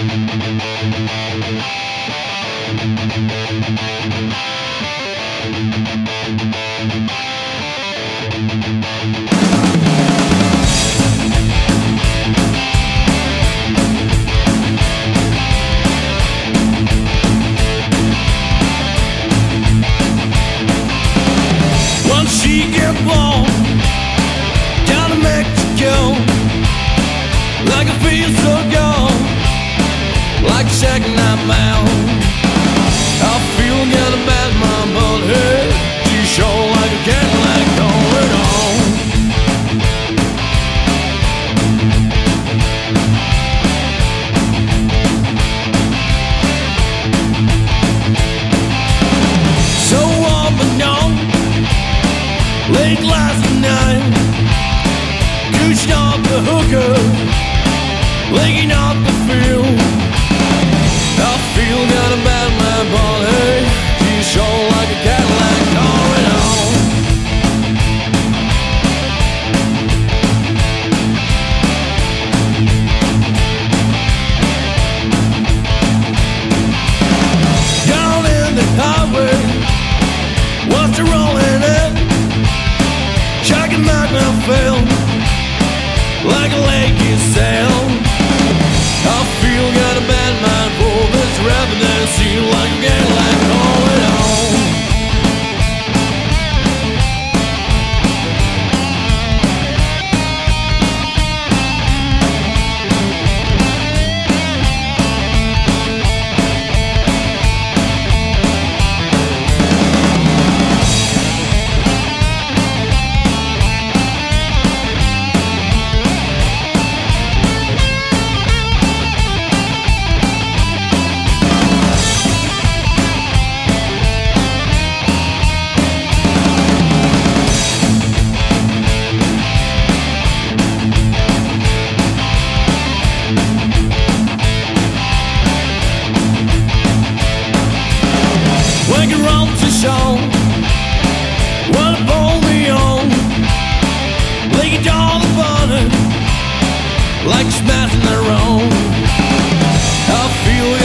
She get born down to Mexico, like a field so gone, like a second night mound. I feel kind of bad, my butt head. She's sure like a Cadillac going on. So on but gone, late last night, goosed off the hooker, licking off the field. I feel kinda bad, my body. She's sure like a Cadillac going on. Down in the highway, what's the rolling in? Chucking back my film like a lake you sail. I feel got a bad mind for this rapping that seem like a Cadillac going on. When you roll to show, wanna pull me on, lick it all the butter, like smashing their own. I feel